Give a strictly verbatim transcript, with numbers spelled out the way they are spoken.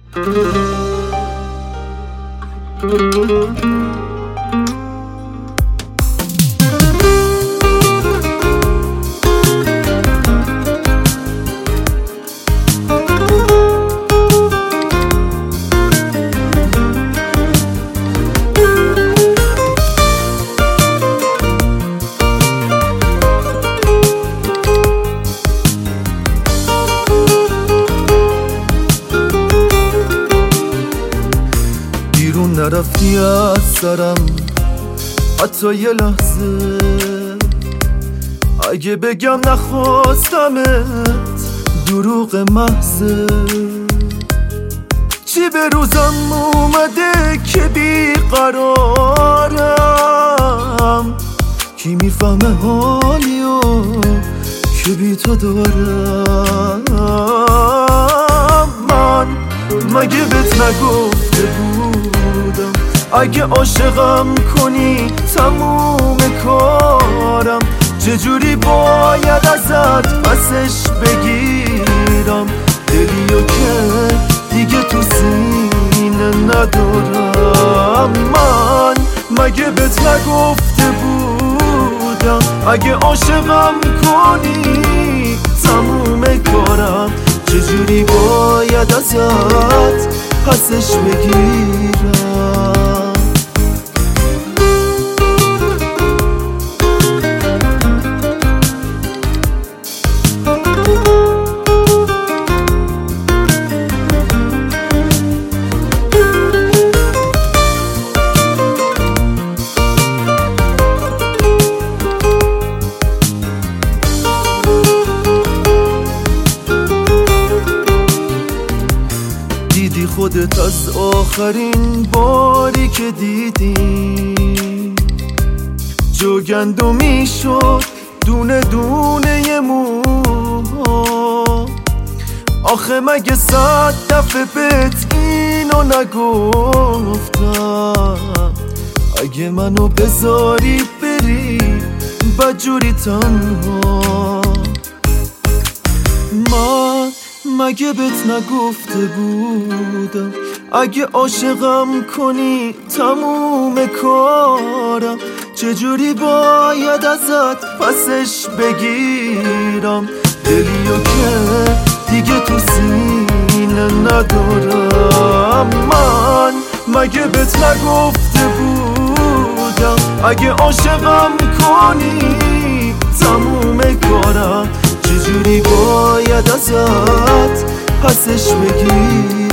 بیرون نرفتی از سرم حتی یه لحظه، اگه بگم نخواستمت دروغ محضه. چی به روزم اومده که بیقرارم، کی میفهمه حالیو که بی تو دارم. من مگه بهت نگفته بودم اگه عاشقم کنی تموم کارم؟ چجوری باید ازت پسش بگیرم؟ دلیو که دیگه تو سینه ندارم. من مگه بهت نگفته بودم اگه عاشقم کنی تموم کارم؟ چجوری باید ازت پسش بگیرم؟ دیدی خودت از آخرین باری که دیدی جوگندمی شد دونه دونه ی موها. آخه مگه صد دفعه بهت اینو نگفتم اگه منو بذاری بری بدجوری تنها؟ من مگه بهت نگفته بودم اگه عاشقم کنی تموم کارم؟ چجوری باید ازت پسش بگیرم؟ دلیو که دیگه تو سینه ندارم. من مگه بهت نگفته بودم اگه عاشقم کنی تموم کارم؟ چجوری باید ازت پسش بگیرم؟